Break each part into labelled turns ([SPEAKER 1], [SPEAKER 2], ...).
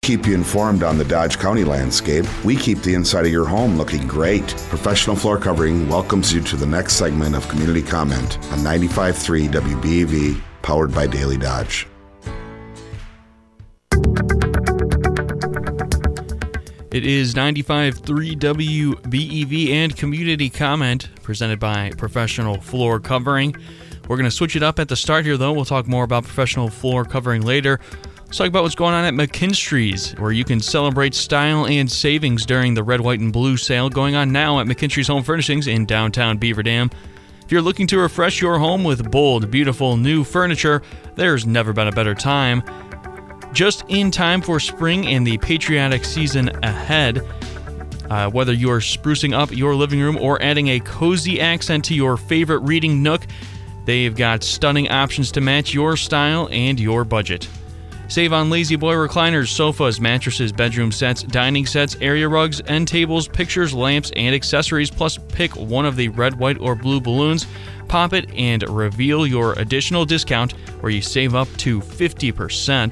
[SPEAKER 1] keep you informed on the Dodge County landscape. We keep the inside of your home looking great. Professional Floor Covering welcomes you to the next segment of Community Comment on 95.3 WBEV, powered by Daily Dodge.
[SPEAKER 2] It is 95.3 WBEV and Community Comment, presented by Professional Floor Covering. We're going to switch it up at the start here, though. We'll talk more about Professional Floor Covering later. Let's talk about what's going on at McKinstry's, where you can celebrate style and savings during the red, white, and blue sale going on now at McKinstry's Home Furnishings in downtown Beaver Dam. If you're looking to refresh your home with bold, beautiful new furniture, there's never been a better time. Just in time for spring and the patriotic season ahead. Whether you're sprucing up your living room or adding a cozy accent to your favorite reading nook, they've got stunning options to match your style and your budget. Save on Lazy Boy recliners, sofas, mattresses, bedroom sets, dining sets, area rugs, end tables, pictures, lamps, and accessories. Plus, pick one of the red, white, or blue balloons, pop it, and reveal your additional discount where you save up to 50%.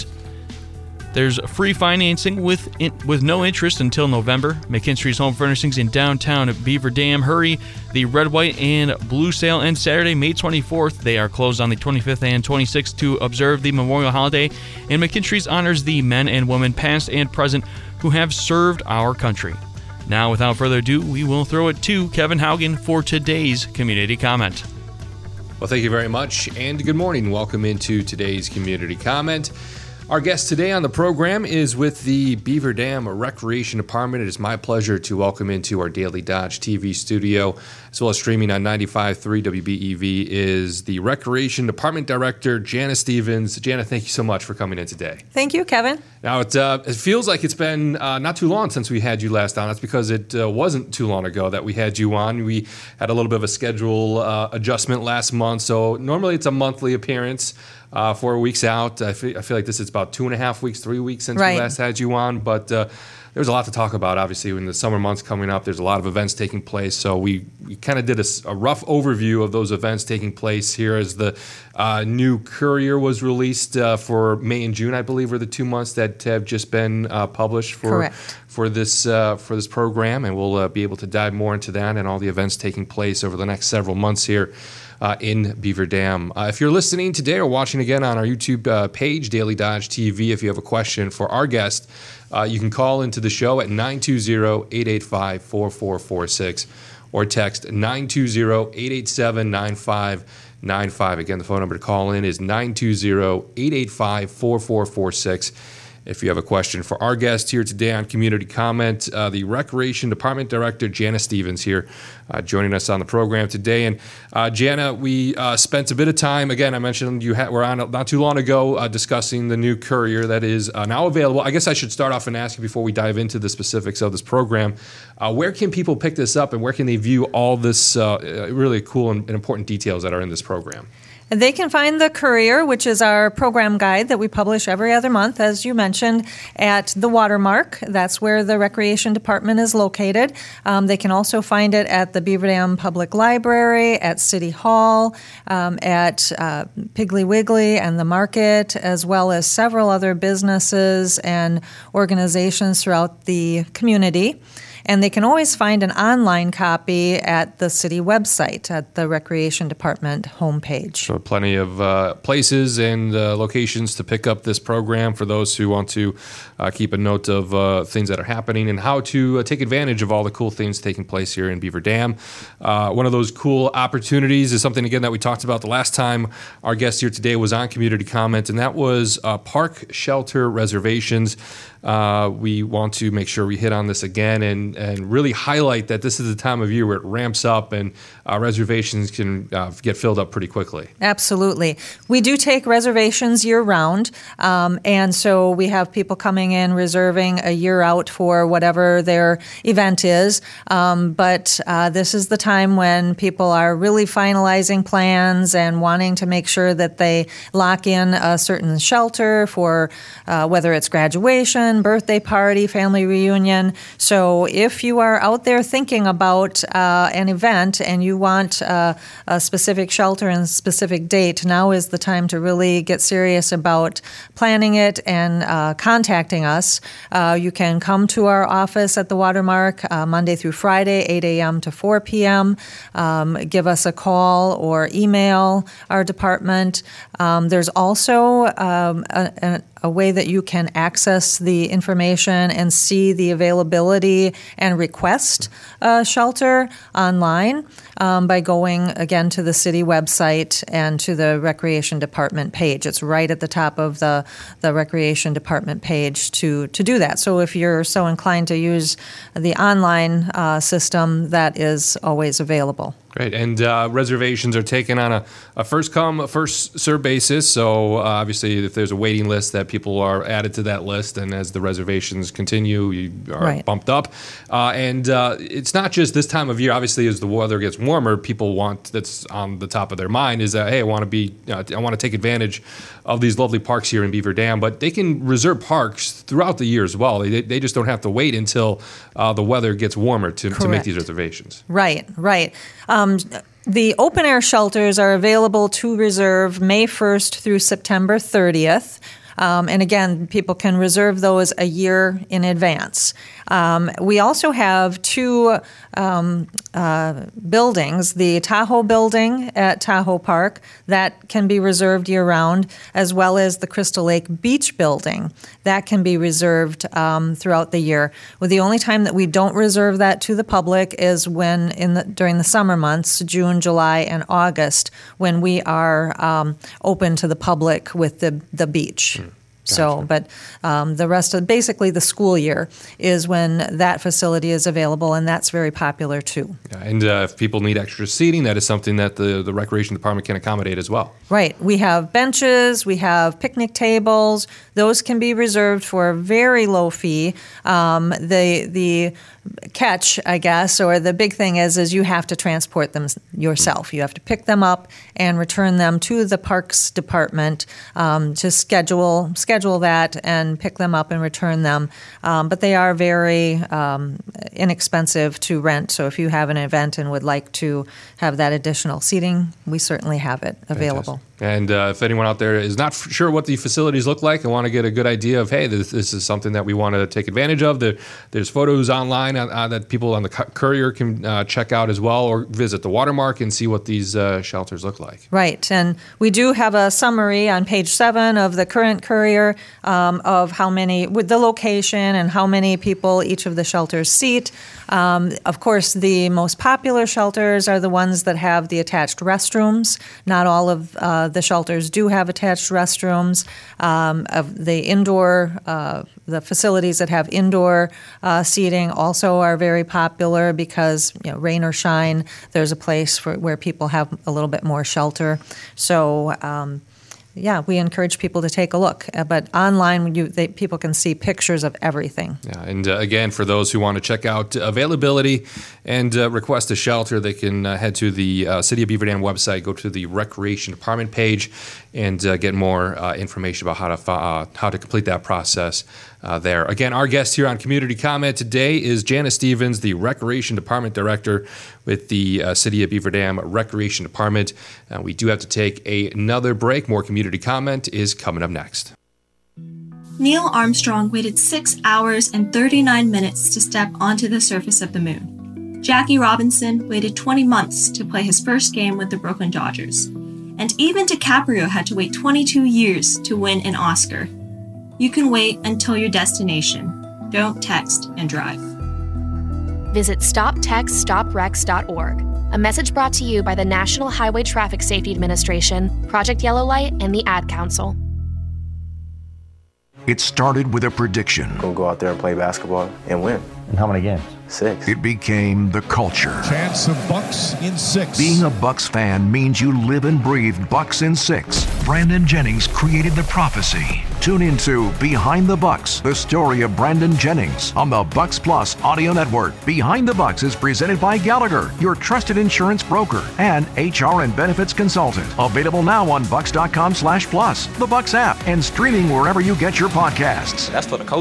[SPEAKER 2] There's free financing with no interest until November. McKinstry's Home Furnishings in downtown Beaver Dam. Hurry! The red, white, and blue sale ends Saturday, May 24th. They are closed on the 25th and 26th to observe the Memorial Holiday. And McKinstry's honors the men and women, past and present, who have served our country. Now, without further ado, we will throw it to Kevin Haugen for today's Community Comment.
[SPEAKER 3] Well, thank you very much, and good morning. Welcome into today's Community Comment. Our guest today on the program is with the Beaver Dam Recreation Department. It is my pleasure to welcome into our Daily Dodge TV studio, as well as streaming on 95.3 WBEV, is the Recreation Department Director, Jana Stevens. Jana, thank you so much for coming in today.
[SPEAKER 4] Thank you, Kevin.
[SPEAKER 3] Now, it feels like it's been not too long since we had you last on. That's because it wasn't too long ago that we had you on. We had a little bit of a schedule adjustment last month, so normally it's a monthly appearance. 4 weeks out. I feel like this is about 2.5 weeks, 3 weeks since we last had you on, but there's a lot to talk about, obviously, in the summer months coming up. There's a lot of events taking place, so we kind of did a rough overview of those events taking place here as the new Courier was released for May and June, I believe, were the 2 months that have just been published for this program, and we'll be able to dive more into that and all the events taking place over the next several months here in Beaver Dam. If you're listening today or watching again on our YouTube page, Daily Dodge TV, if you have a question for our guest, you can call into the show at 920-885-4446 or text 920-887-9595. Again, the phone number to call in is 920-885-4446. If you have a question for our guest here today on Community Comment, the Recreation Department Director, Jana Stevens, here joining us on the program today. And Jana, we spent a bit of time, again, I mentioned you were on not too long ago discussing the new Courier that is now available. I guess I should start off and ask you before we dive into the specifics of this program, where can people pick this up and where can they view all this really cool and important details that are in this program?
[SPEAKER 4] They can find the Courier, which is our program guide that we publish every other month, as you mentioned, at the Watermark. That's where the Recreation Department is located. They can also find it at the Beaver Dam Public Library, at City Hall, at Piggly Wiggly and the Market, as well as several other businesses and organizations throughout the community. And they can always find an online copy at the city website, at the Recreation Department homepage.
[SPEAKER 3] So plenty of places and locations to pick up this program for those who want to keep a note of things that are happening and how to take advantage of all the cool things taking place here in Beaver Dam. One of those cool opportunities is something, again, that we talked about the last time our guest here today was on Community Comment, and that was park shelter reservations. We want to make sure we hit on this again and really highlight that this is the time of year where it ramps up and reservations can get filled up pretty quickly.
[SPEAKER 4] Absolutely. We do take reservations year-round, and so we have people coming in reserving a year out for whatever their event is, but this is the time when people are really finalizing plans and wanting to make sure that they lock in a certain shelter for whether it's graduation, birthday party, family reunion. So if if you are out there thinking about an event and you want a specific shelter and a specific date, now is the time to really get serious about planning it and contacting us. You can come to our office at the Watermark Monday through Friday, 8 a.m. to 4 p.m. Give us a call or email our department. There's also a way that you can access the information and see the availability and request a shelter online by going, again, to the city website and to the Recreation Department page. It's right at the top of the Recreation Department page to do that. So if you're so inclined to use the online system, that is always available.
[SPEAKER 3] Great. And reservations are taken on a first-come, first-served basis. So obviously, if there's a waiting list, that people are added to that list. And as the reservations continue, you are bumped up. And it's not just this time of year. Obviously, as the weather gets warmer, people that's on the top of their mind is that, hey, I want to take advantage of these lovely parks here in Beaver Dam. But they can reserve parks throughout the year as well. They just don't have to wait until the weather gets warmer to make these reservations.
[SPEAKER 4] Right. The open-air shelters are available to reserve May 1st through September 30th. And again, people can reserve those a year in advance. We also have two buildings, the Tahoe building at Tahoe Park, that can be reserved year-round, as well as the Crystal Lake Beach building. That can be reserved throughout the year. Well, the only time that we don't reserve that to the public is during the summer months, June, July, and August, when we are open to the public with the beach.
[SPEAKER 3] Gotcha.
[SPEAKER 4] So, but the rest of basically the school year is when that facility is available, and that's very popular too.
[SPEAKER 3] Yeah, and if people need extra seating, that is something that the Recreation Department can accommodate as well.
[SPEAKER 4] Right. We have benches, we have picnic tables. Those can be reserved for a very low fee. The catch, I guess, or the big thing is you have to transport them yourself. You have to pick them up and return them to the Parks Department to schedule that and pick them up and return them. But they are very inexpensive to rent. So if you have an event and would like to have that additional seating, we certainly have it available.
[SPEAKER 3] Fantastic. And if anyone out there is not sure what the facilities look like and want to get a good idea of, hey, this is something that we want to take advantage of, there's photos online that people on the Courier can check out as well, or visit the Watermark and see what these shelters look like.
[SPEAKER 4] Right. And we do have a summary on page 7 of the current Courier of how many, with the location and how many people each of the shelters seat. Of course, the most popular shelters are the ones that have the attached restrooms. Not all of the shelters do have attached restrooms. Of the indoor, the facilities that have indoor seating also are very popular because, rain or shine, there's a place where people have a little bit more shelter. So, we encourage people to take a look. But online, people can see pictures of everything.
[SPEAKER 3] Yeah, and again, for those who want to check out availability and request a shelter, they can head to the City of Beaver Dam website, go to the Recreation Department page, and get more information about how to complete that process there. Again, our guest here on Community Comment today is Janice Stevens, the Recreation Department Director with the City of Beaver Dam Recreation Department. We do have to take another break. More Community Comment is coming up next.
[SPEAKER 5] Neil Armstrong waited 6 hours and 39 minutes to step onto the surface of the moon. Jackie Robinson waited 20 months to play his first game with the Brooklyn Dodgers. And even DiCaprio had to wait 22 years to win an Oscar. You can wait until your destination. Don't text and drive.
[SPEAKER 6] Visit StopTextStopWrecks.org. A message brought to you by the National Highway Traffic Safety Administration, Project Yellow Light, and the Ad Council.
[SPEAKER 7] It started with a prediction.
[SPEAKER 8] Gonna go out there and play basketball and win.
[SPEAKER 9] And how many games?
[SPEAKER 8] 6.
[SPEAKER 7] It became the culture.
[SPEAKER 10] Chance of Bucks in 6.
[SPEAKER 7] Being a Bucks fan means you live and breathe Bucks in 6. Brandon Jennings created the prophecy. Tune into Behind the Bucks, the story of Brandon Jennings on the Bucks Plus audio network. Behind the Bucks is presented by Gallagher, your trusted insurance broker and HR and benefits consultant. Available now on Bucks.com/plus, the Bucks app, and streaming wherever you get your podcasts.
[SPEAKER 8] That's for the culture.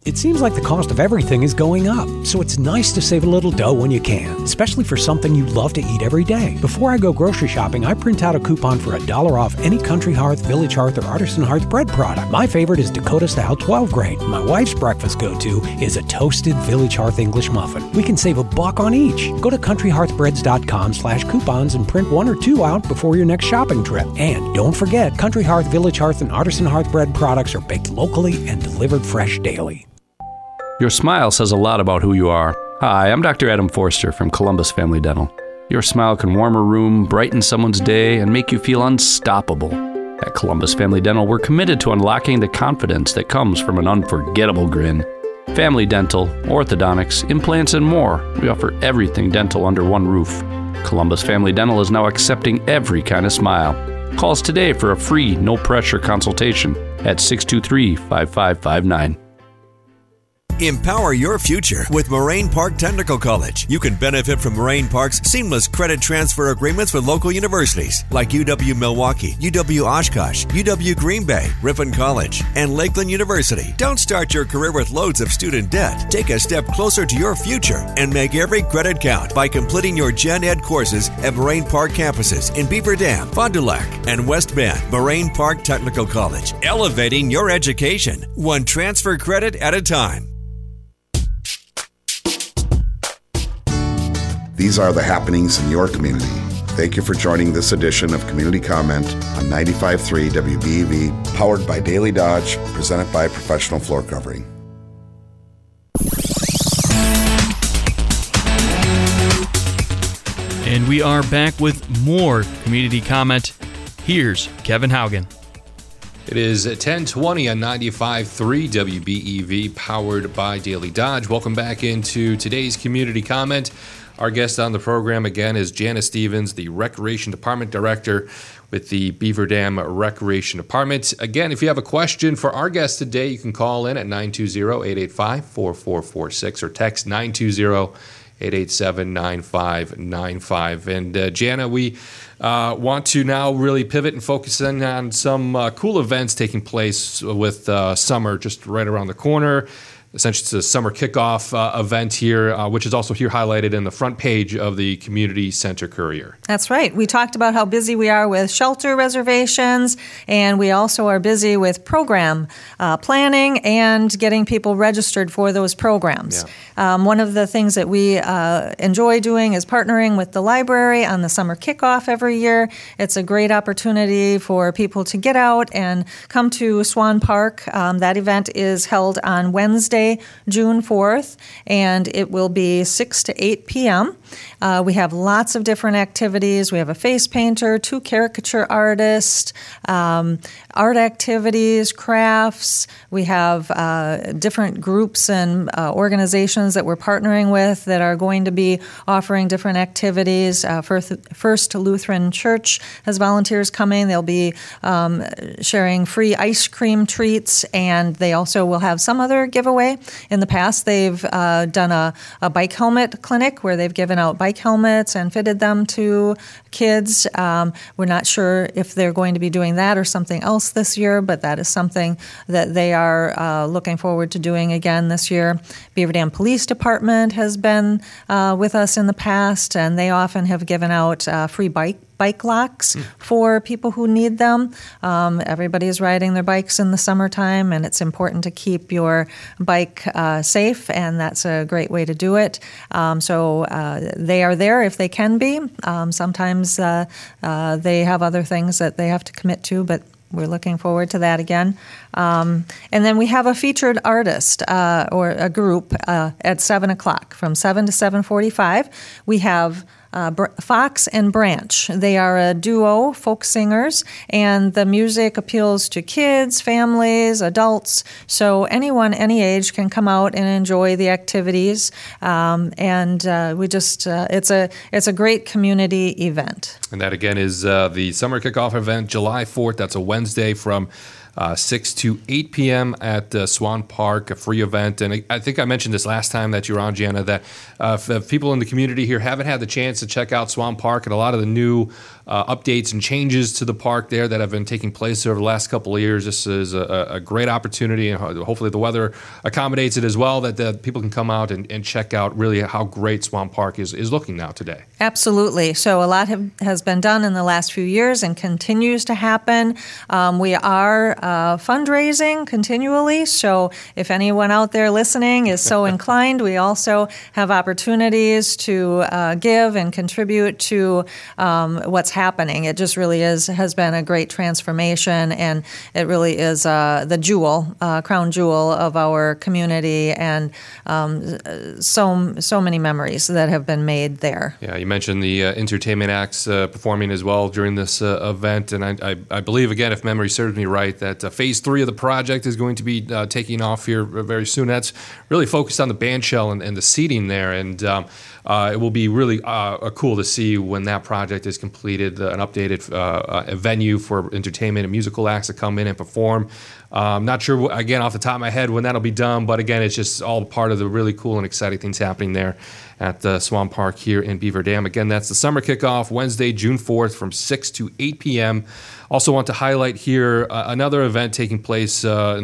[SPEAKER 9] It seems like the cost of everything is going up, so it's nice to save a little dough when you can, especially for something you love to eat every day. Before I go grocery shopping, I print out a coupon for $1 off any Country Hearth, Village Hearth, or Artisan Hearth bread product. My favorite is Dakota Style 12 grain. My wife's breakfast go-to is a toasted Village Hearth English muffin. We can save $1 on each. Go to countryhearthbreads.com/coupons and print 1 or 2 out before your next shopping trip. And don't forget, Country Hearth, Village Hearth, and Artisan Hearth bread products are baked locally and delivered fresh daily.
[SPEAKER 11] Your smile says a lot about who you are. Hi, I'm Dr. Adam Forster from Columbus Family Dental. Your smile can warm a room, brighten someone's day, and make you feel unstoppable. At Columbus Family Dental, we're committed to unlocking the confidence that comes from an unforgettable grin. Family dental, orthodontics, implants, and more. We offer everything dental under one roof. Columbus Family Dental is now accepting every kind of smile. Call us today for a free, no-pressure consultation at 623-5559.
[SPEAKER 12] Empower your future with Moraine Park Technical College. You can benefit from Moraine Park's seamless credit transfer agreements with local universities like UW-Milwaukee, UW-Oshkosh, UW-Green Bay, Ripon College, and Lakeland University. Don't start your career with loads of student debt. Take a step closer to your future and make every credit count by completing your Gen Ed courses at Moraine Park campuses in Beaver Dam, Fond du Lac, and West Bend. Moraine Park Technical College, elevating your education, one transfer credit at a time.
[SPEAKER 1] These are the happenings in your community. Thank you for joining this edition of Community Comment on 95.3 WBEV, powered by Daily Dodge, presented by Professional Floor Covering.
[SPEAKER 2] And we are back with more Community Comment. Here's Kevin Haugen.
[SPEAKER 3] It is 10:20 on 95.3 WBEV, powered by Daily Dodge. Welcome back into today's Community Comment. Our guest on the program again is Jana Stevens, the Recreation Department Director with the Beaver Dam Recreation Department. Again, if you have a question for our guest today, you can call in at 920-885-4446 or text 920-887-9595. And Jana, we want to now really pivot and focus in on some cool events taking place with summer just right around the corner. Essentially, it's a summer kickoff event here, which is also here highlighted in the front page of the Community Center Courier.
[SPEAKER 4] That's right. We talked about how busy we are with shelter reservations, and we also are busy with program planning and getting people registered for those programs. Yeah. One of the things that we enjoy doing is partnering with the library on the summer kickoff every year. It's a great opportunity for people to get out and come to Swan Park. That event is held on Wednesday, June 4th, and it will be 6 to 8 p.m. We have lots of different activities. We have a face painter, 2 caricature artists, art activities, crafts. We have different groups and organizations that we're partnering with that are going to be offering different activities. First Lutheran Church has volunteers coming. They'll be sharing free ice cream treats, and they also will have some other giveaway. In the past, they've done a bike helmet clinic where they've given out bike helmets and fitted them to kids. We're not sure if they're going to be doing that or something else this year, but that is something that they are looking forward to doing again this year. Beaver Dam Police Department has been with us in the past, and they often have given out free bike locks for people who need them. Everybody is riding their bikes in the summertime, and it's important to keep your bike safe, and that's a great way to do it. So they are there if they can be. Sometimes they have other things that they have to commit to, but we're looking forward to that again. And then we have a featured artist or a group at 7 o'clock. From 7 to 7:45, we have Fox and Branch. They are a duo, folk singers, and the music appeals to kids, families, adults. So anyone, any age, can come out and enjoy the activities. We just it's a great community event.
[SPEAKER 3] And that again is the summer kickoff event, July 4th. That's a Wednesday from 6 to 8 p.m. at Swan Park, a free event. And I think I mentioned this last time that you were on, Jana, that if people in the community here haven't had the chance to check out Swan Park and a lot of the new updates and changes to the park there that have been taking place over the last couple of years. This is a great opportunity, and hopefully the weather accommodates it as well, that people can come out and check out really how great Swamp Park is looking now today.
[SPEAKER 4] Absolutely. So a lot has been done in the last few years and continues to happen. We are fundraising continually, so if anyone out there listening is so inclined, we also have opportunities to give and contribute to what's happening. It just really has been a great transformation, and it really is the crown jewel of our community, and so many memories that have been made there.
[SPEAKER 3] Yeah, you mentioned the entertainment acts performing as well during this event, and I believe, again, if memory serves me right, that Phase 3 of the project is going to be taking off here very soon. That's really focused on the bandshell and the seating there, and it will be really cool to see when that project is completed, an updated a venue for entertainment and musical acts to come in and perform. Not sure, again, off the top of my head when that'll be done, but again, it's just all part of the really cool and exciting things happening there at the Swamp Park here in Beaver Dam. Again, that's the summer kickoff, Wednesday, June 4th from 6 to 8 p.m. Also want to highlight here another event taking place in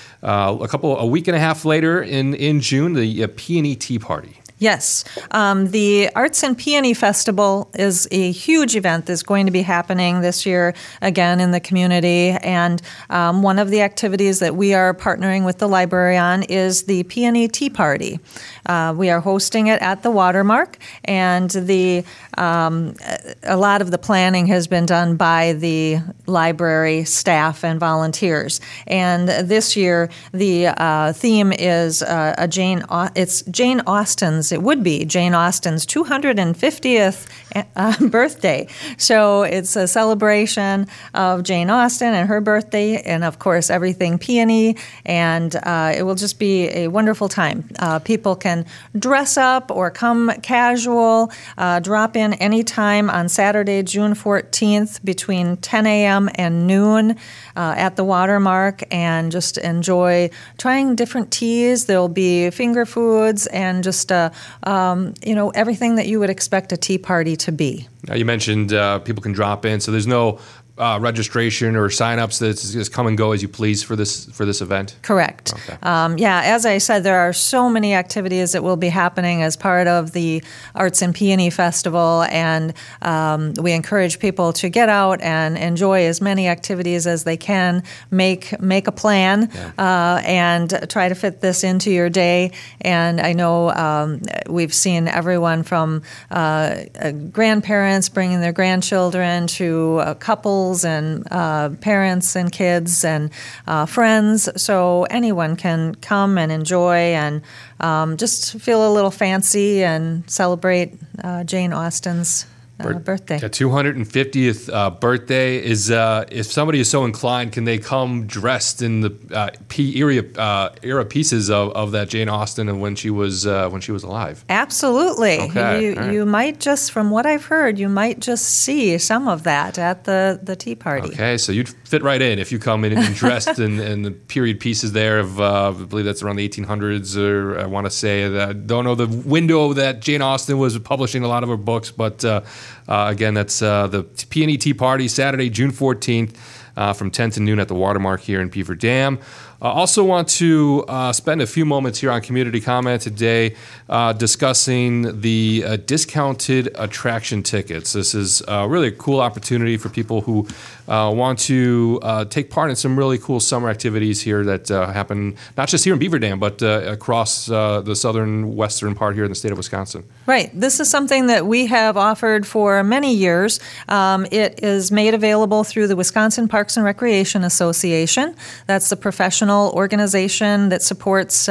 [SPEAKER 3] a week and a half later in June, the Peony Tea Party.
[SPEAKER 4] Yes. The Arts and Peony Festival is a huge event that's going to be happening this year again in the community. And one of the activities that we are partnering with the library on is the Peony Tea Party. We are hosting it at the Watermark, and a lot of the planning has been done by the library staff and volunteers. And this year, the theme is Jane Austen's. It would be Jane Austen's 250th birthday. So it's a celebration of Jane Austen and her birthday, and of course everything peony. And it will just be a wonderful time. People can dress up or come casual, drop in anytime on Saturday, June 14th between 10 a.m. and noon at the Watermark, and just enjoy trying different teas. There'll be finger foods and just everything that you would expect a tea party to be.
[SPEAKER 3] Now you mentioned people can drop in, so there's no registration or sign-ups that's just come and go as you please for this event?
[SPEAKER 4] Correct.
[SPEAKER 3] Okay.
[SPEAKER 4] As I said, there are so many activities that will be happening as part of the Arts and Peony Festival, and we encourage people to get out and enjoy as many activities as they can. Make a plan and try to fit this into your day. And I know we've seen everyone from grandparents bringing their grandchildren to couples and parents and kids and friends. So anyone can come and enjoy and just feel a little fancy and celebrate Jane Austen's birthday.
[SPEAKER 3] The 250th birthday is. If somebody is so inclined, can they come dressed in the era pieces of that Jane Austen and when she was alive?
[SPEAKER 4] Absolutely.
[SPEAKER 3] Okay.
[SPEAKER 4] You might just, from what I've heard, you might just see some of that at the tea party.
[SPEAKER 3] Okay, so you'd fit right in if you come in and dressed in the period pieces there of I believe that's around the 1800s, or I want to say that I don't know the window that Jane Austen was publishing a lot of her books, but. Again, that's the Peony Tea Party, Saturday, June 14th, from 10 to noon at the Watermark here in Beaver Dam. Also want to spend a few moments here on Community Comment today discussing the discounted attraction tickets. This is really a cool opportunity for people who want to take part in some really cool summer activities here that happen not just here in Beaver Dam, but across the southern western part here in the state of Wisconsin.
[SPEAKER 4] Right. This is something that we have offered for many years. It is made available through the Wisconsin Parks and Recreation Association. That's the professional organization that supports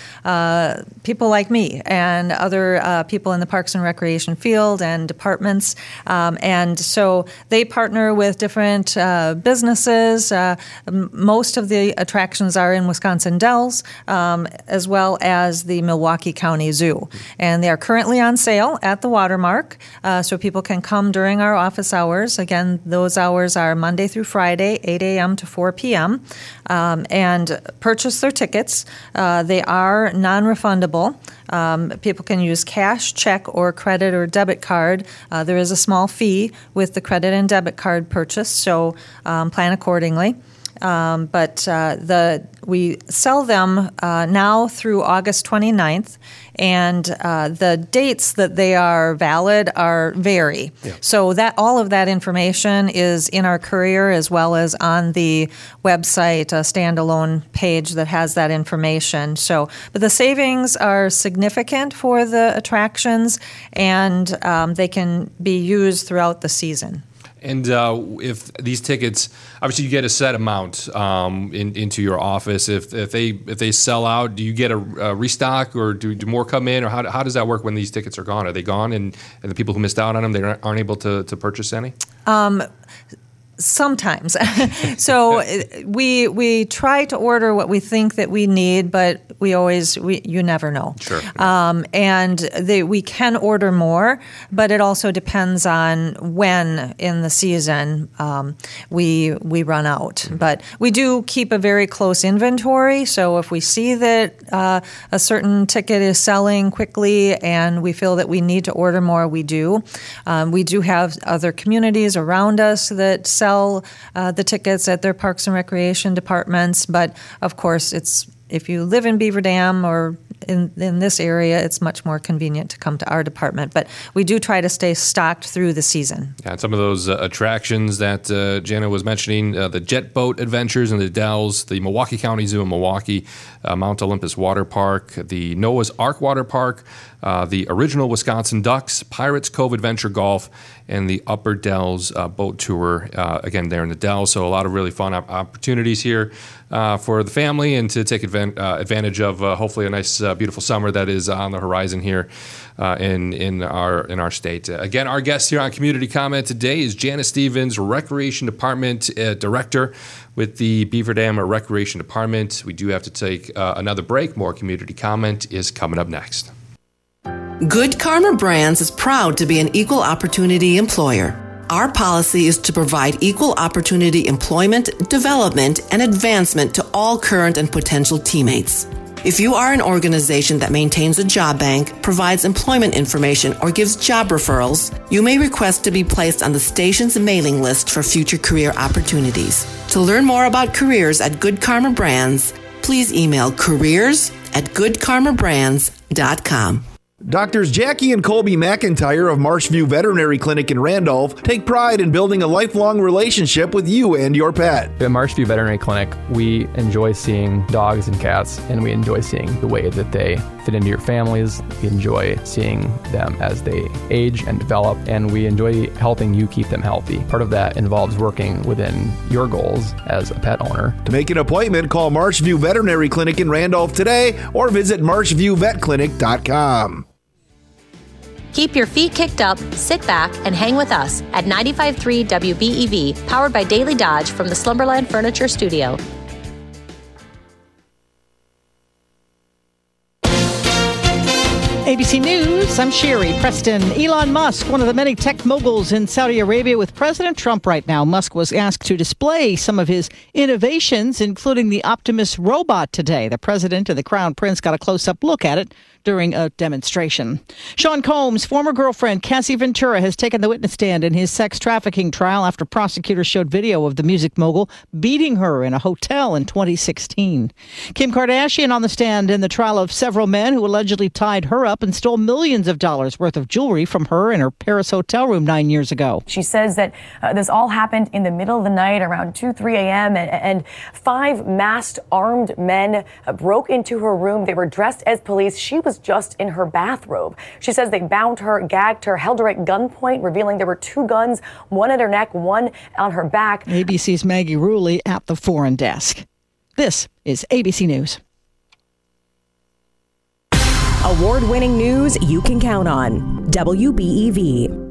[SPEAKER 4] people like me and other people in the Parks and Recreation field and departments. And so they partner with different businesses. Most of the attractions are in Wisconsin Dells, as well as the Milwaukee County Zoo. And they are currently on sale at the Watermark, so people can come during our office hours. Again, those hours are Monday through Friday, 8 a.m. to 4 p.m., and purchase their tickets. They are non-refundable. People can use cash, check, or credit or debit card. There is a small fee with the credit and debit card purchase, so plan accordingly. But we sell them now through August 29th, and the dates that they are valid vary. Yeah. So that all of that information is in our courier as well as on the website, a standalone page that has that information. So, but the savings are significant for the attractions, and they can be used throughout the season.
[SPEAKER 3] And if these tickets, obviously you get a set amount into your office. If they sell out, do you get a restock, or do more come in, or how does that work when these tickets are gone? Are they gone, and the people who missed out on them, they aren't able to purchase any?
[SPEAKER 4] Sometimes. So we try to order what we think that we need, but you never know.
[SPEAKER 3] Sure.
[SPEAKER 4] And we can order more, but it also depends on when in the season we run out. Mm-hmm. But we do keep a very close inventory. So if we see that a certain ticket is selling quickly and we feel that we need to order more, we do. We do have other communities around us that sell the tickets at their Parks and Recreation departments, but of course, if you live in Beaver Dam or in this area, it's much more convenient to come to our department. But we do try to stay stocked through the season.
[SPEAKER 3] Yeah, and some of those attractions that Jana was mentioning, the jet boat adventures in the Dells, the Milwaukee County Zoo in Milwaukee, Mount Olympus Water Park, the Noah's Ark Water Park, the original Wisconsin Ducks, Pirates Cove Adventure Golf, and the Upper Dells boat tour, again, there in the Dells. So a lot of really fun opportunities here for the family and to take advantage of hopefully a nice, beautiful summer that is on the horizon here in our state. Again, our guest here on Community Comment today is Janice Stevens, Recreation Department Director with the Beaver Dam Recreation Department. We do have to take another break. More Community Comment is coming up next.
[SPEAKER 13] Good Karma Brands is proud to be an equal opportunity employer. Our policy is to provide equal opportunity employment, development, and advancement to all current and potential teammates. If you are an organization that maintains a job bank, provides employment information, or gives job referrals, you may request to be placed on the station's mailing list for future career opportunities. To learn more about careers at Good Karma Brands, please email careers@goodkarmabrands.com.
[SPEAKER 14] Doctors Jackie and Colby McIntyre of Marshview Veterinary Clinic in Randolph take pride in building a lifelong relationship with you and your pet.
[SPEAKER 15] At Marshview Veterinary Clinic, we enjoy seeing dogs and cats, and we enjoy seeing the way that they fit into your families. We enjoy seeing them as they age and develop, and we enjoy helping you keep them healthy. Part of that involves working within your goals as a pet owner.
[SPEAKER 14] To make an appointment, call Marshview Veterinary Clinic in Randolph today or visit marshviewvetclinic.com.
[SPEAKER 16] Keep your feet kicked up, sit back, and hang with us at 95.3 WBEV, powered by Daily Dodge from the Slumberland Furniture Studio.
[SPEAKER 17] ABC News, I'm Sherry Preston. Elon Musk, one of the many tech moguls in Saudi Arabia with President Trump right now. Musk was asked to display some of his innovations, including the Optimus robot today. The president and the crown prince got a close-up look at it during a demonstration. Sean Combs' former girlfriend, Cassie Ventura, has taken the witness stand in his sex trafficking trial after prosecutors showed video of the music mogul beating her in a hotel in 2016. Kim Kardashian on the stand in the trial of several men who allegedly tied her up and stole millions of dollars worth of jewelry from her in her Paris hotel room 9 years ago.
[SPEAKER 18] She says that this all happened in the middle of the night around 2-3 a.m. and 5 masked armed men broke into her room. They were dressed as police. She was just in her bathrobe. She says they bound her, gagged her, held her at gunpoint, revealing there were 2 guns, one at her neck, one on her back.
[SPEAKER 17] ABC's Maggie Rulli at the foreign desk. This is ABC News.
[SPEAKER 19] Award-winning news you can count on. WBEV.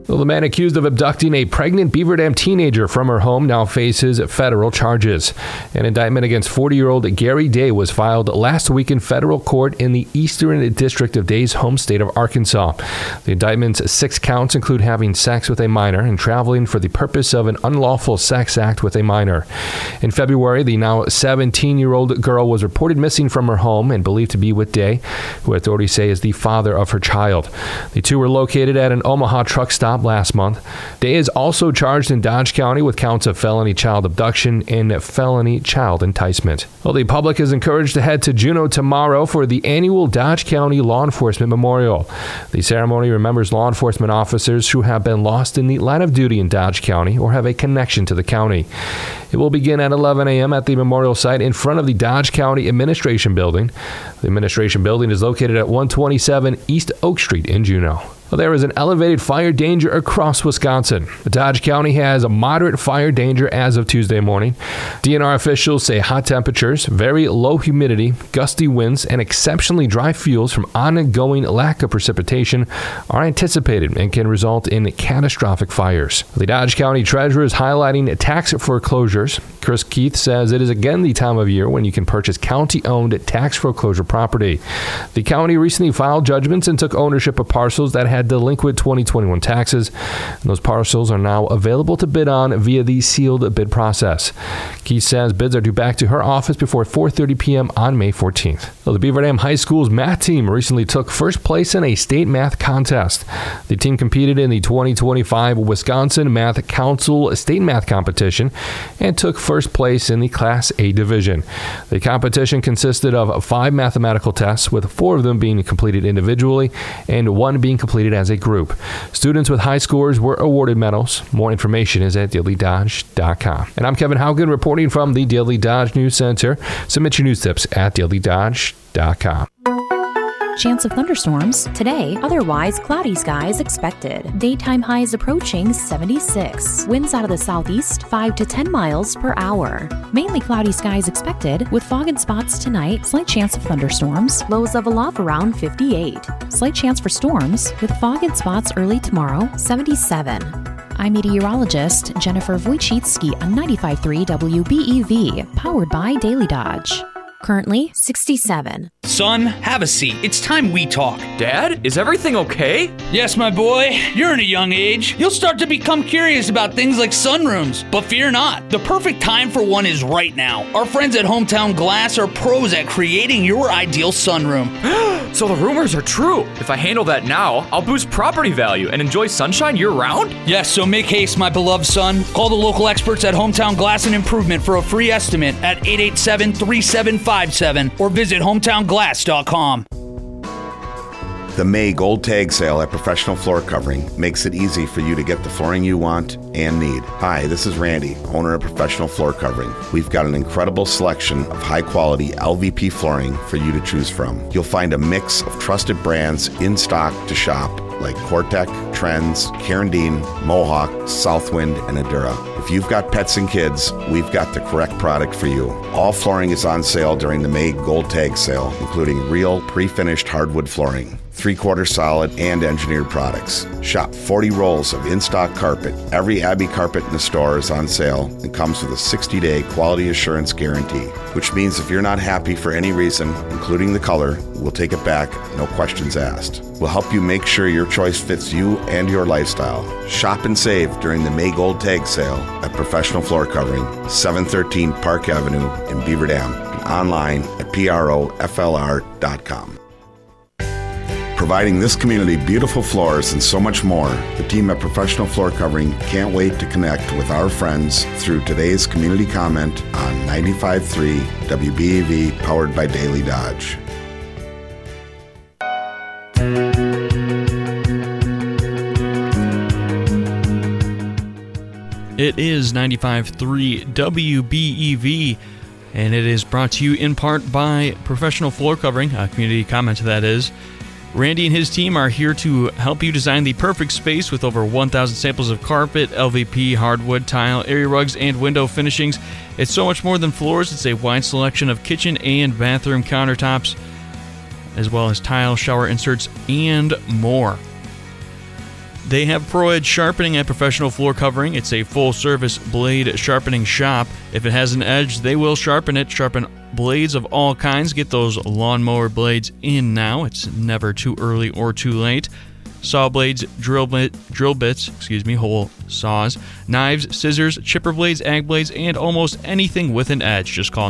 [SPEAKER 19] Well, the man accused of abducting a pregnant Beaver Dam teenager from her home now faces federal charges. An indictment against 40-year-old Gary Day was filed last week in federal court in the Eastern District of Day's home state of Arkansas. The indictment's 6 counts include having sex with a minor and traveling for the purpose of an unlawful sex act with a minor. In February, the now 17-year-old girl was reported missing from her home and believed to be with Day, who authorities say is the father of her child. The two were located at an Omaha truck stop last month. Day is also charged in Dodge County with counts of felony child abduction and felony child enticement. Well, the public is encouraged to head to Juneau tomorrow for the annual Dodge County Law Enforcement Memorial. The ceremony remembers law enforcement officers who have been lost in the line of duty in Dodge County or have a connection to the county. It will begin at 11 a.m. at the memorial site in front of the Dodge County Administration Building. The Administration Building is located at 127 East Oak Street in Juneau. Well, there is an elevated fire danger across Wisconsin. Dodge County has a moderate fire danger as of Tuesday morning. DNR officials say hot temperatures, very low humidity, gusty winds, and exceptionally dry fuels from ongoing lack of precipitation are anticipated and can result in catastrophic fires. The Dodge County Treasurer is highlighting tax foreclosures. Chris Keith says it is again the time of year when you can purchase county-owned tax foreclosure property. The county recently filed judgments and took ownership of parcels that had delinquent 2021 taxes. And those parcels are now available to bid on via the sealed bid process. Keith says bids are due back to her office before 4:30 p.m. on May 14th. Well, the Beaver Dam High School's math team recently took first place in a state math contest. The team competed in the 2025 Wisconsin Math Council State Math Competition and took first place in the Class A division. The competition consisted of 5 mathematical tests, with 4 of them being completed individually and 1 being completed as a group. Students with high scores were awarded medals. More information is at dailydodge.com. And I'm Kevin Haugen reporting from the Daily Dodge News Center. Submit your news tips at dailydodge.com.
[SPEAKER 20] Chance of thunderstorms today, otherwise cloudy skies expected. Daytime highs approaching 76. Winds out of the southeast 5 to 10 miles per hour. Mainly cloudy skies expected with fog and spots tonight. Slight chance of thunderstorms. Lows level off around 58. Slight chance for storms with fog and spots early tomorrow 77. I'm meteorologist Jennifer Wojcicki on 95.3 WBEV, powered by Daily Dodge. Currently 67.
[SPEAKER 21] Son, have a seat. It's time we talk.
[SPEAKER 22] Dad, is everything okay?
[SPEAKER 21] Yes, my boy. You're in a young age. You'll start to become curious about things like sunrooms. But fear not. The perfect time for one is right now. Our friends at Hometown Glass are pros at creating your ideal sunroom.
[SPEAKER 22] So the rumors are true. If I handle that now, I'll boost property value and enjoy sunshine year-round?
[SPEAKER 21] Yes, so make haste, my beloved son. Call the local experts at Hometown Glass and Improvement for a free estimate at 887-3757 or visit hometownglass.com.
[SPEAKER 1] The May Gold Tag Sale at Professional Floor Covering makes it easy for you to get the flooring you want and need. Hi, this is Randy, owner of Professional Floor Covering. We've got an incredible selection of high-quality LVP flooring for you to choose from. You'll find a mix of trusted brands in stock to shop, like Cortec, Trends, Carandine, Mohawk, Southwind, and Adura. If you've got pets and kids, we've got the correct product for you. All flooring is on sale during the May Gold Tag Sale, including real pre-finished hardwood flooring, 3/4 solid, and engineered products. Shop 40 rolls of in-stock carpet. Every Abbey carpet in the store is on sale and comes with a 60-day quality assurance guarantee, which means if you're not happy for any reason, including the color, we'll take it back, no questions asked. We'll help you make sure your choice fits you and your lifestyle. Shop and save during the May Gold Tag Sale at Professional Floor Covering, 713 Park Avenue in Beaver Dam, and online at proflr.com. Providing this community beautiful floors and so much more, the team at Professional Floor Covering can't wait to connect with our friends through today's community comment on 95.3 WBEV, powered by Daily Dodge.
[SPEAKER 2] It is 95.3 WBEV, and it is brought to you in part by Professional Floor Covering, a community comment that is. Randy and his team are here to help you design the perfect space with over 1,000 samples of carpet, LVP, hardwood, tile, area rugs, and window finishings. It's so much more than floors. It's a wide selection of kitchen and bathroom countertops, as well as tile, shower inserts, and more. They have Pro Edge Sharpening at Professional Floor Covering. It's a full-service blade sharpening shop. If it has an edge, they will sharpen it. Sharpen blades of all kinds. Get those lawnmower blades in now. It's never too early or too late. Saw blades, drill bits, hole saws, knives, scissors, chipper blades, ag blades, and almost anything with an edge. Just call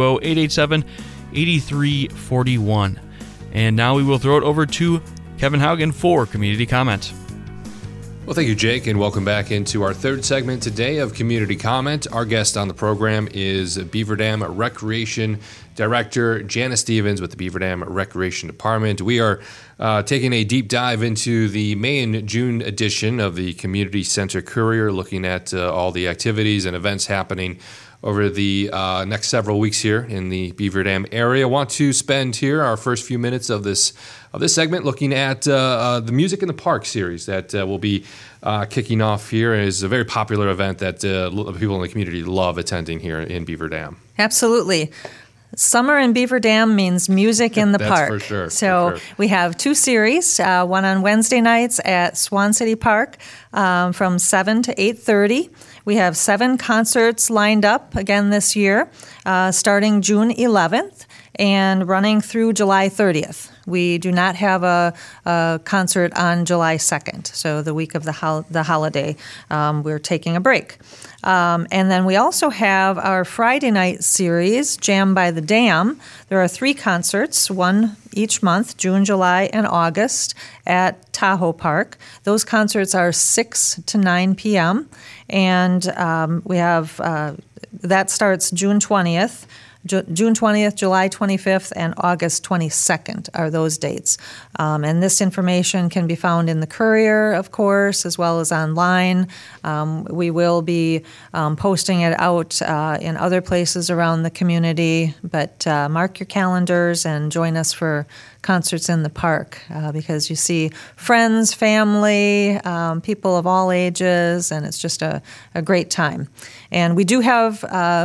[SPEAKER 2] 920-887-8341. And now we will throw it over to Kevin Haugen for Community Comment.
[SPEAKER 3] Well, thank you, Jake, and welcome back into our third segment today of Community Comment. Our guest on the program is Beaver Dam Recreation Director Jana Stevens with the Beaver Dam Recreation Department. We are taking a deep dive into the May and June edition of the Community Center Courier, looking at all the activities and events happening over the next several weeks here in the Beaver Dam area. I want to spend here our first few minutes of this segment looking at the Music in the Park series that will be kicking off here. It is a very popular event that people in the community love attending here in Beaver Dam.
[SPEAKER 4] Absolutely. Summer in Beaver Dam means music in the park.
[SPEAKER 3] For sure.
[SPEAKER 4] So we have two series, one on Wednesday nights at Swan City Park from 7 to 8:30. We have 7 concerts lined up again this year, starting June 11th and running through July 30th. We do not have a concert on July 2nd, so the week of the holiday, we're taking a break. And then we also have our Friday night series, Jam by the Dam. There are 3 concerts, one each month, June, July, and August, at Tahoe Park. Those concerts are 6 to 9 p.m., and we have that starts June 20th. June 20th, July 25th, and August 22nd are those dates. And this information can be found in the Courier, of course, as well as online. We will be posting it out in other places around the community, but mark your calendars and join us for concerts in the park because you see friends, family, people of all ages, and it's just a great time. And we do have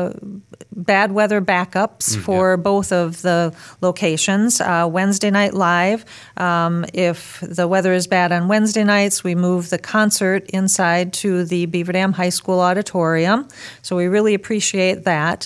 [SPEAKER 4] bad weather backups for both of the locations. Wednesday Night Live, if the weather is bad on Wednesday nights, we move the concert inside to the Beaver Dam High School auditorium. So we really appreciate that.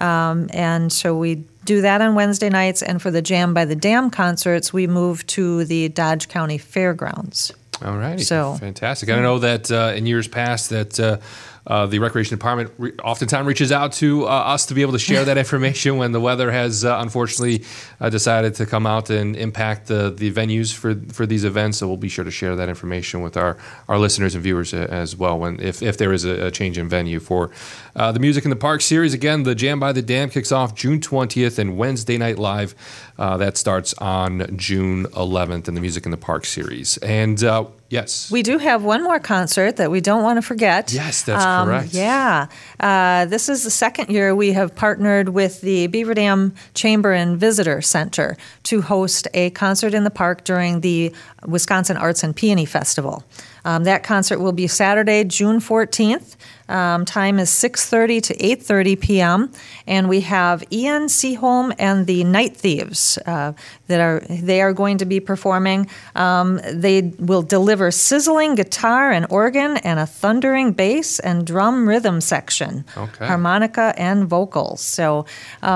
[SPEAKER 4] And so we do that on Wednesday nights. And for the Jam by the Dam concerts, we move to the Dodge County Fairgrounds.
[SPEAKER 3] All right.
[SPEAKER 4] So
[SPEAKER 3] fantastic. I know that in years past that the Recreation Department oftentimes reaches out to us to be able to share that information when the weather has unfortunately decided to come out and impact the venues for these events. So we'll be sure to share that information with our listeners and viewers as well if there is a change in venue for the Music in the Park series. Again, the Jam by the Dam kicks off June 20th and Wednesday Night Live that starts on June 11th in the Music in the Park series. And yes.
[SPEAKER 4] We do have one more concert that we don't want to forget.
[SPEAKER 3] Yes, that's correct.
[SPEAKER 4] Yeah. This is the second year we have partnered with the Beaver Dam Chamber and Visitor Center to host a concert in the park during the Wisconsin Arts and Peony Festival. That concert will be Saturday, June 14th. Time is 6:30 to 8:30 p.m. And we have Ian Seaholm and the Night Thieves they are going to be performing. They will deliver sizzling guitar and organ and a thundering bass and drum rhythm section, harmonica and vocals. So,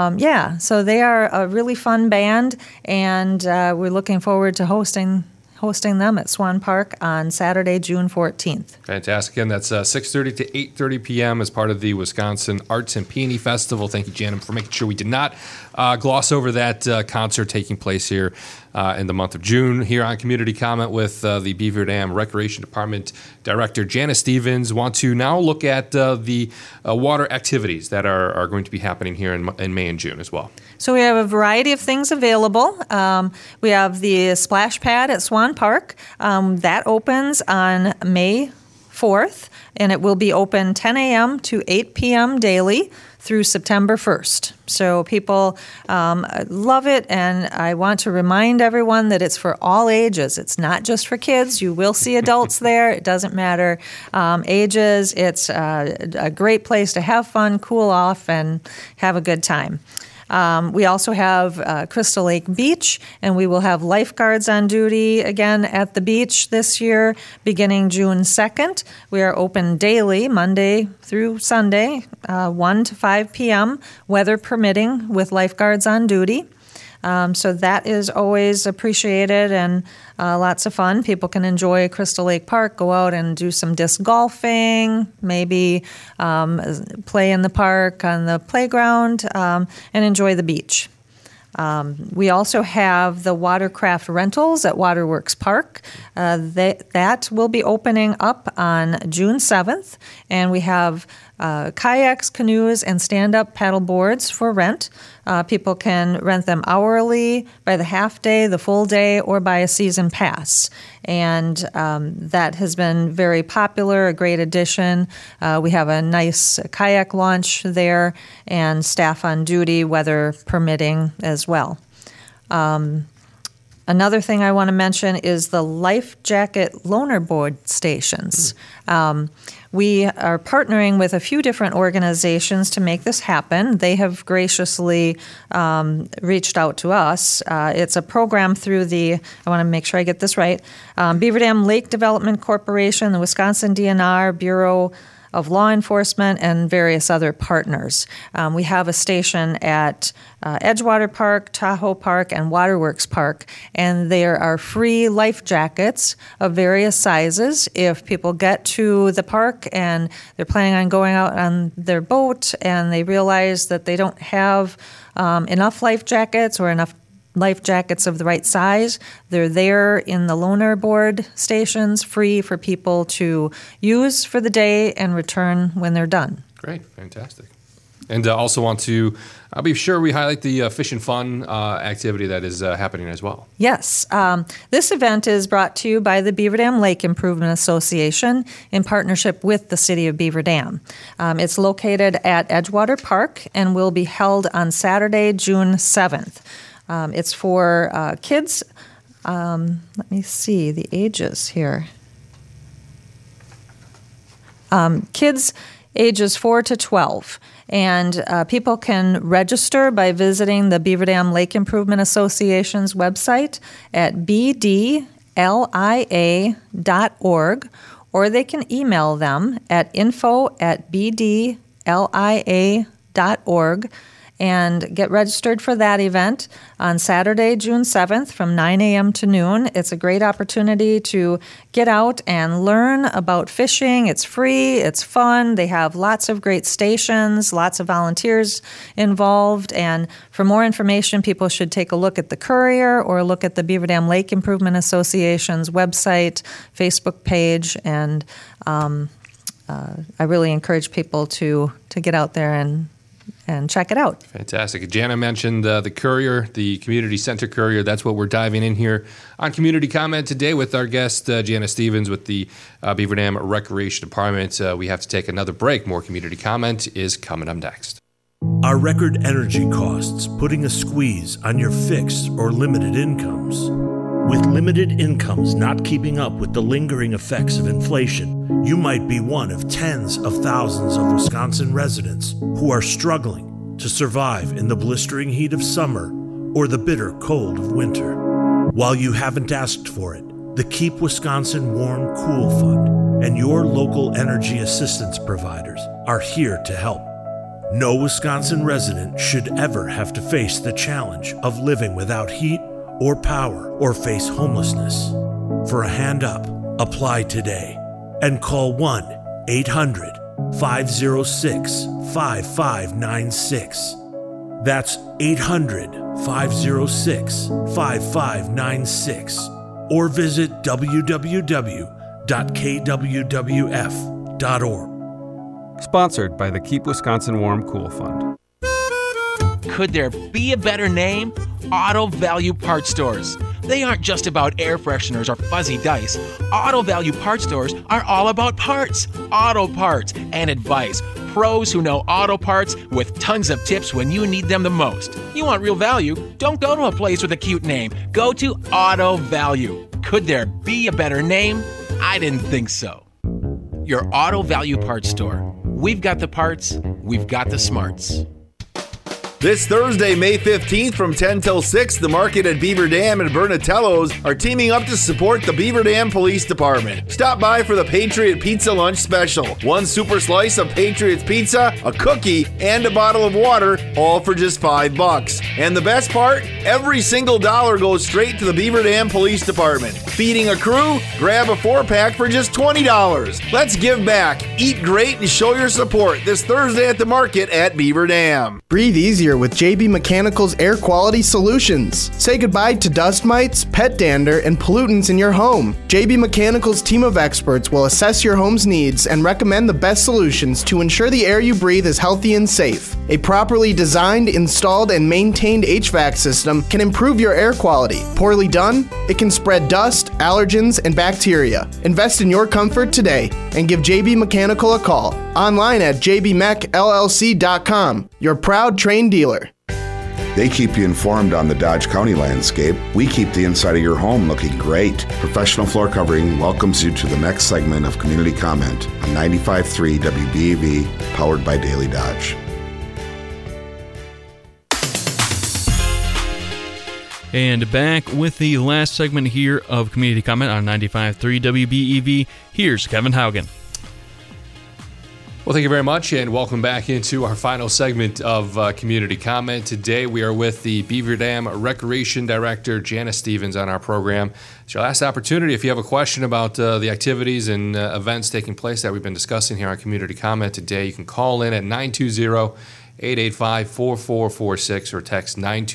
[SPEAKER 4] so they are a really fun band, and we're looking forward to hosting them at Swan Park on Saturday, June 14th.
[SPEAKER 3] Fantastic. Again, that's 6:30 to 8:30 p.m. as part of the Wisconsin Arts and Peony Festival. Thank you, Janem, for making sure we did not gloss over that concert taking place here in the month of June. Here on Community Comment with the Beaver Dam Recreation Department Director Jana Stevens. Want to now look at the water activities that are going to be happening here in May and June as well.
[SPEAKER 4] So we have a variety of things available. We have the splash pad at Swan Park. That opens on May 4th, and it will be open 10 a.m. to 8 p.m. daily through September 1st. So people love it, and I want to remind everyone that it's for all ages. It's not just for kids. You will see adults there. It doesn't matter ages. It's a great place to have fun, cool off, and have a good time. We also have Crystal Lake Beach, and we will have lifeguards on duty again at the beach this year, beginning June 2nd. We are open daily, Monday through Sunday, 1 to 5 p.m., weather permitting, with lifeguards on duty. So that is always appreciated and lots of fun. People can enjoy Crystal Lake Park, go out and do some disc golfing, maybe play in the park on the playground, and enjoy the beach. We also have the watercraft rentals at Waterworks Park. That will be opening up on June 7th, and we have kayaks, canoes, and stand-up paddle boards for rent. People can rent them hourly, by the half day, the full day, or by a season pass. And that has been very popular, a great addition. We have a nice kayak launch there and staff on duty, weather permitting as well. Another thing I want to mention is the life jacket loaner board stations. We are partnering with a few different organizations to make this happen. They have graciously reached out to us. It's a program through I want to make sure I get this right, Beaver Dam Lake Development Corporation, the Wisconsin DNR, Bureau of Law Enforcement, and various other partners. We have a station at Edgewater Park, Tahoe Park, and Waterworks Park, and there are free life jackets of various sizes. If people get to the park and they're planning on going out on their boat and they realize that they don't have enough life jackets or enough life jackets of the right size, they're there in the loaner board stations, free for people to use for the day and return when they're done.
[SPEAKER 3] Great, fantastic. And also want to be sure we highlight the Fish and Fun activity that is happening as well.
[SPEAKER 4] Yes. This event is brought to you by the Beaver Dam Lake Improvement Association in partnership with the City of Beaver Dam. It's located at Edgewater Park and will be held on Saturday, June 7th. It's for kids. Let me see the ages here. Kids ages 4 to 12. And people can register by visiting the Beaver Dam Lake Improvement Association's website at bdlia.org, or they can email them at info@bdlia.org and get registered for that event on Saturday, June 7th from 9 a.m. to noon. It's a great opportunity to get out and learn about fishing. It's free, it's fun. They have lots of great stations, lots of volunteers involved. And for more information, people should take a look at the Courier or look at the Beaver Dam Lake Improvement Association's website, Facebook page, and I really encourage people to get out there and check it out.
[SPEAKER 3] Fantastic. Jana mentioned the Courier, the Community Center Courier. That's what we're diving in here on Community Comment today with our guest, Jana Stevens with the Beaver Dam Recreation Department. We have to take another break. More Community Comment is coming up next.
[SPEAKER 5] Are record energy costs putting a squeeze on your fixed or limited incomes? With limited incomes not keeping up with the lingering effects of inflation, you might be one of tens of thousands of Wisconsin residents who are struggling to survive in the blistering heat of summer or the bitter cold of winter. While you haven't asked for it, the Keep Wisconsin Warm Cool Fund and your local energy assistance providers are here to help. No Wisconsin resident should ever have to face the challenge of living without heat or power or face homelessness. For a hand up, apply today and call 1-800-506-5596. That's 800-506-5596. Or visit www.kwwf.org.
[SPEAKER 6] Sponsored by the Keep Wisconsin Warm Cool Fund.
[SPEAKER 23] Could there be a better name? Auto Value Parts Stores. They aren't just about air fresheners or fuzzy dice. Auto Value Parts Stores are all about parts, auto parts, and advice. Pros who know auto parts with tons of tips when you need them the most. You want real value? Don't go to a place with a cute name. Go to Auto Value. Could there be a better name? I didn't think so. Your Auto Value Parts Store. We've got the parts, we've got the smarts.
[SPEAKER 14] This Thursday, May 15th from 10 till 6, the market at Beaver Dam and Bernatello's are teaming up to support the Beaver Dam Police Department. Stop by for the Patriot Pizza Lunch Special. One super slice of Patriots Pizza, a cookie, and a bottle of water, all for just $5. And the best part, every single dollar goes straight to the Beaver Dam Police Department. Feeding a crew? Grab a 4-pack for just $20. Let's give back, eat great, and show your support this Thursday at the market at Beaver Dam.
[SPEAKER 7] Breathe easier with JB Mechanical's air quality solutions. Say goodbye to dust mites, pet dander, and pollutants in your home. JB Mechanical's team of experts will assess your home's needs and recommend the best solutions to ensure the air you breathe is healthy and safe. A properly designed, installed, and maintained HVAC system can improve your air quality. Poorly done, it can spread dust, allergens, and bacteria. Invest in your comfort today and give JB Mechanical a call. Online at jbmechllc.com. Your proud Train dealer.
[SPEAKER 1] They keep you informed on the Dodge County landscape. We keep the inside of your home looking great. Professional Floor Covering welcomes you to the next segment of Community Comment on 95.3 WBEV, powered by Daily Dodge.
[SPEAKER 2] And back with the last segment here of Community Comment on 95.3 WBEV. Here's Kevin Haugen.
[SPEAKER 3] Well, thank you very much, and welcome back into our final segment of Community Comment. Today, we are with the Beaver Dam Recreation Director, Janice Stevens, on our program. It's your last opportunity. If you have a question about the activities and events taking place that we've been discussing here on Community Comment today, you can call in at 920-885-4446 or text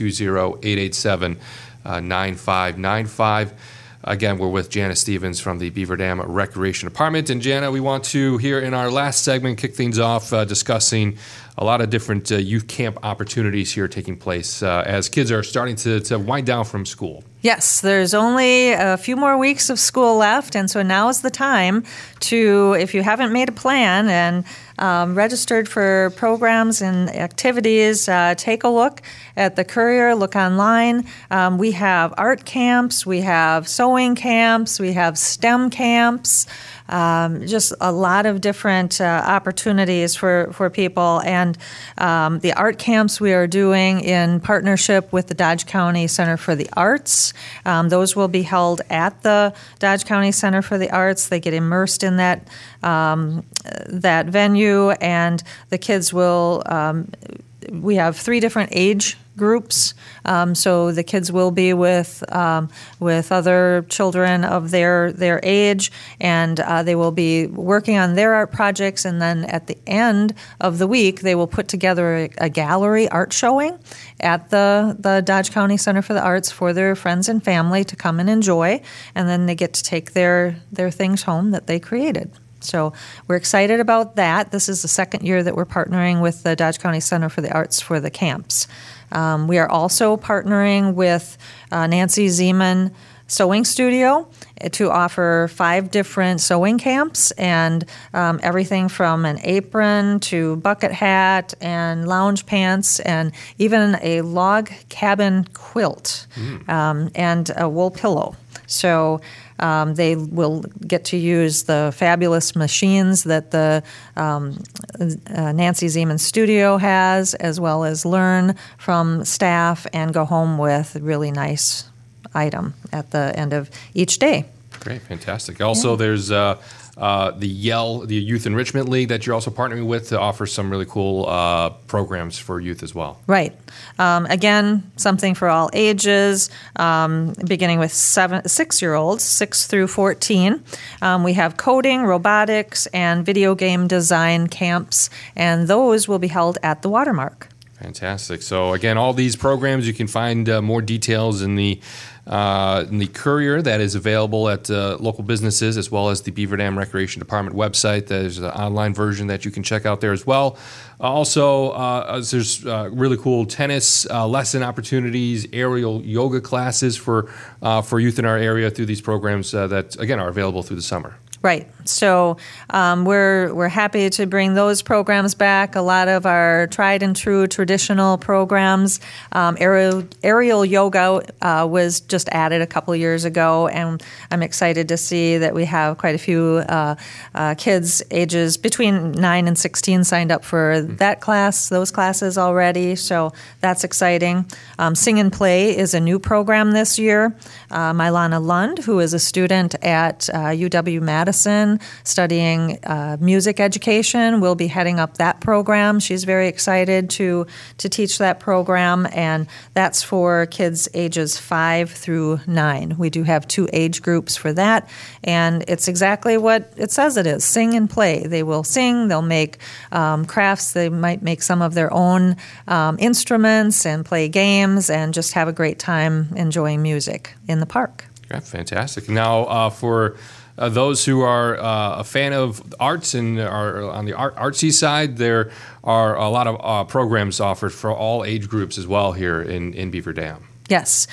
[SPEAKER 3] 920-887-9595. Again, we're with Janice Stevens from the Beaver Dam Recreation Department. And Jana, we want to, here in our last segment, kick things off discussing a lot of different youth camp opportunities here taking place as kids are starting to wind down from school.
[SPEAKER 4] Yes, there's only a few more weeks of school left, and so now is the time to, if you haven't made a plan and registered for programs and activities, take a look at the Courier, look online. We have art camps, we have sewing camps, we have STEM camps, just a lot of different opportunities for people. And the art camps we are doing in partnership with the Dodge County Center for the Arts. Those will be held at the Dodge County Center for the Arts. They get immersed in that venue, and the kids will. We have 3 different age groups, so the kids will be with other children of their age, and they will be working on their art projects. And then at the end of the week, they will put together a gallery art showing at the Dodge County Center for the Arts for their friends and family to come and enjoy, and then they get to take their things home that they created. So we're excited about that. This is the second year that we're partnering with the Dodge County Center for the Arts for the camps. We are also partnering with Nancy Zeman Sewing Studio to offer 5 different sewing camps, and everything from an apron to bucket hat and lounge pants and even a log cabin quilt and a wool pillow. So they will get to use the fabulous machines that the Nancy Zeman Studio has, as well as learn from staff and go home with a really nice item at the end of each day.
[SPEAKER 3] Great, fantastic. Also, there's the Yell, the Youth Enrichment League that you're also partnering with to offer some really cool programs for youth as well.
[SPEAKER 4] Right. Again, something for all ages, beginning with 6-year-olds, 6 through 14. We have coding, robotics, and video game design camps, and those will be held at the Watermark.
[SPEAKER 3] Fantastic. So again, all these programs, you can find more details in the Courier that is available at local businesses, as well as the Beaver Dam Recreation Department website. There's an online version that you can check out there as well. Also, there's really cool tennis lesson opportunities, aerial yoga classes for youth in our area through these programs that, again, are available through the summer.
[SPEAKER 4] Right. So we're happy to bring those programs back. A lot of our tried and true traditional programs. Aerial yoga was just added a couple years ago, and I'm excited to see that we have quite a few kids ages between 9 and 16 signed up for those classes already. So that's exciting. Sing and Play is a new program this year. Milana Lund, who is a student at UW-Madison, studying music education, will be heading up that program. She's very excited to teach that program, and that's for kids ages 5 through 9. We do have 2 age groups for that, and it's exactly what it says it is, sing and play. They will sing, they'll make crafts, they might make some of their own instruments and play games and just have a great time enjoying music in the park.
[SPEAKER 3] Okay, fantastic. Now, for those who are a fan of arts and are on the artsy side, there are a lot of programs offered for all age groups as well here in Beaver Dam.
[SPEAKER 4] Yes.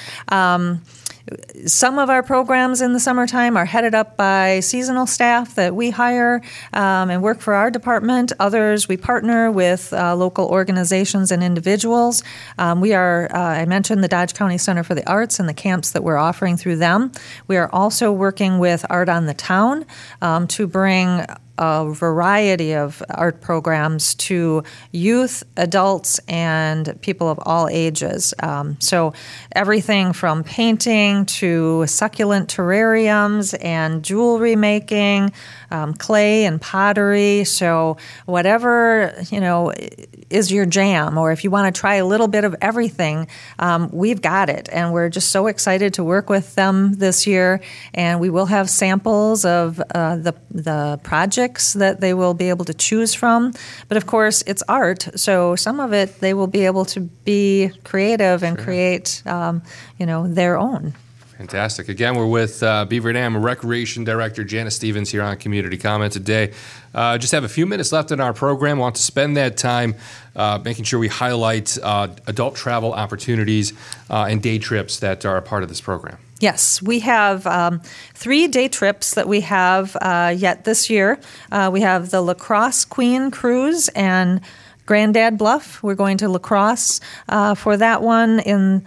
[SPEAKER 4] Some of our programs in the summertime are headed up by seasonal staff that we hire and work for our department. Others, we partner with local organizations and individuals. We are, I mentioned the Dodge County Center for the Arts and the camps that we're offering through them. We are also working with Art on the Town to bring a variety of art programs to youth, adults, and people of all ages. So everything from painting to succulent terrariums and jewelry making, clay and pottery. So whatever, is your jam, or if you want to try a little bit of everything, we've got it. And we're just so excited to work with them this year. And we will have samples of the projects that they will be able to choose from. But of course, it's art, so some of it they will be able to be creative and create, their own.
[SPEAKER 3] Fantastic. Again, we're with Beaver Dam Recreation Director Janice Stevens here on Community Comment today. Just have a few minutes left in our program. Want to spend that time making sure we highlight adult travel opportunities and day trips that are a part of this program.
[SPEAKER 4] Yes, we have 3 day trips that we have yet this year. We have the La Crosse Queen Cruise and Grandad Bluff. We're going to La Crosse for that one in...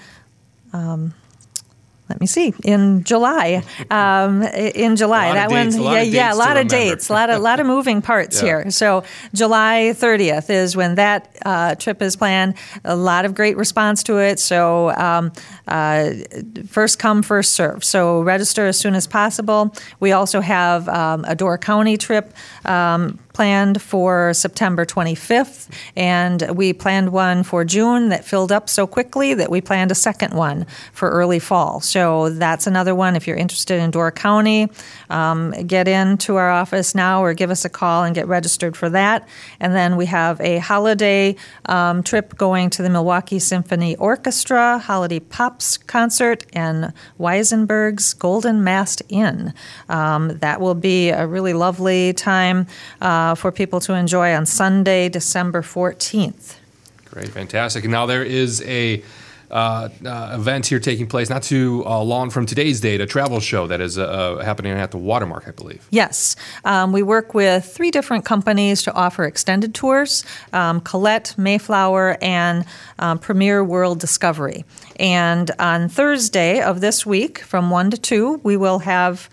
[SPEAKER 4] in July. That one, a lot of dates, a lot of moving parts here. So July 30th is when that trip is planned. A lot of great response to it. So first come, first serve. So register as soon as possible. We also have a Door County trip planned for September 25th, and we planned one for June that filled up so quickly that we planned a second one for early fall. So that's another one. If you're interested in Door County, get into our office now or give us a call and get registered for that. And then we have a holiday trip going to the Milwaukee Symphony Orchestra, Holiday Pops Concert, and Weisenberg's Golden Mast Inn. That will be a really lovely time for people to enjoy on Sunday, December 14th.
[SPEAKER 3] Great, fantastic. And now there is a event here taking place not too long from today's date, a travel show that is happening at the Watermark, I believe.
[SPEAKER 4] Yes. We work with 3 different companies to offer extended tours, Colette, Mayflower, and Premier World Discovery. And on Thursday of this week from 1 to 2, we will have,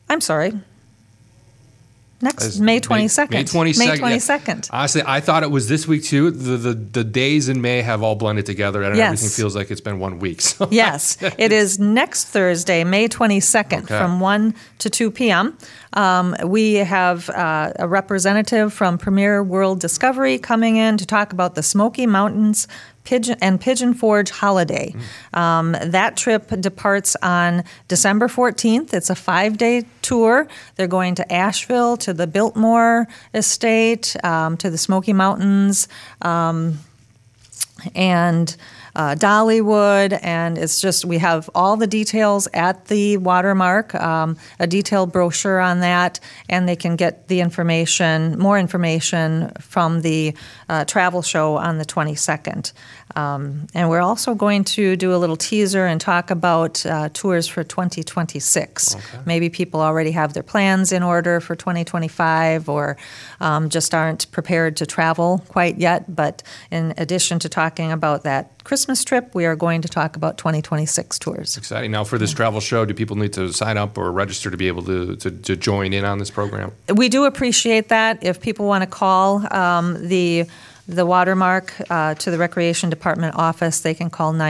[SPEAKER 4] next May 22nd.
[SPEAKER 3] May 22nd.
[SPEAKER 4] May 22nd.
[SPEAKER 3] Yeah. Honestly, I thought it was this week too. The days in May have all blended together, and everything feels like it's been 1 week. So.
[SPEAKER 4] Yes, it is next Thursday, May 22nd, from 1 to 2 p.m. We have a representative from Premier World Discovery coming in to talk about the Smoky Mountains Pigeon Forge holiday. That trip departs on December 14th. It's a 5-day tour. They're going to Asheville, to the Biltmore Estate, to the Smoky Mountains, and Dollywood, and it's just, we have all the details at the Watermark, a detailed brochure on that, and they can get the more information from the travel show on the 22nd. And we're also going to do a little teaser and talk about tours for 2026. Okay. Maybe people already have their plans in order for 2025 or just aren't prepared to travel quite yet. But in addition to talking about that Christmas trip, we are going to talk about 2026 tours.
[SPEAKER 3] Exciting. Now, for this travel show, do people need to sign up or register to be able to join in on this program?
[SPEAKER 4] We do appreciate that. If people want to call the Watermark to the Recreation Department office, they can call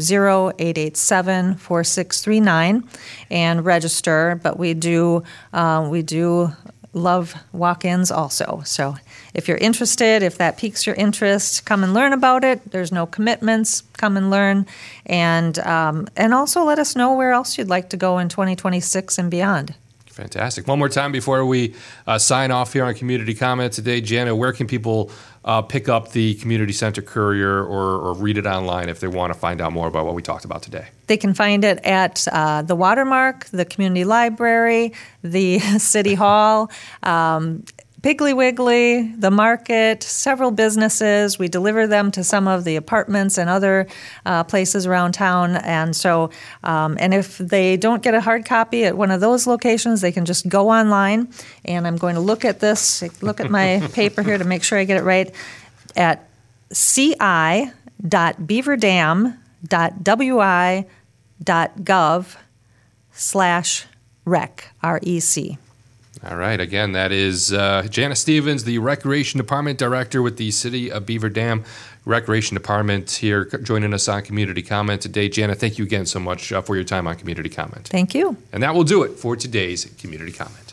[SPEAKER 4] 920-887-4639 and register. But we do love walk-ins also. So if you're interested, if that piques your interest, come and learn about it. There's no commitments. Come and learn, and also let us know where else you'd like to go in 2026 and beyond.
[SPEAKER 3] Fantastic. One more time before we sign off here on Community Comment today, Jana, where can people pick up the Community Center Courier or read it online if they want to find out more about what we talked about today?
[SPEAKER 4] They can find it at the Watermark, the Community Library, the City Hall, Piggly Wiggly, the market, several businesses. We deliver them to some of the apartments and other places around town. And so, and if they don't get a hard copy at one of those locations, they can just go online. And I'm going to look at my paper here to make sure I get it right, at ci.beaverdam.wi.gov/rec, REC.
[SPEAKER 3] All right. Again, that is Jana Stevens, the Recreation Department Director with the City of Beaver Dam Recreation Department, here joining us on Community Comment today. Jana, thank you again so much for your time on Community Comment.
[SPEAKER 4] Thank you.
[SPEAKER 3] And that will do it for today's Community Comment.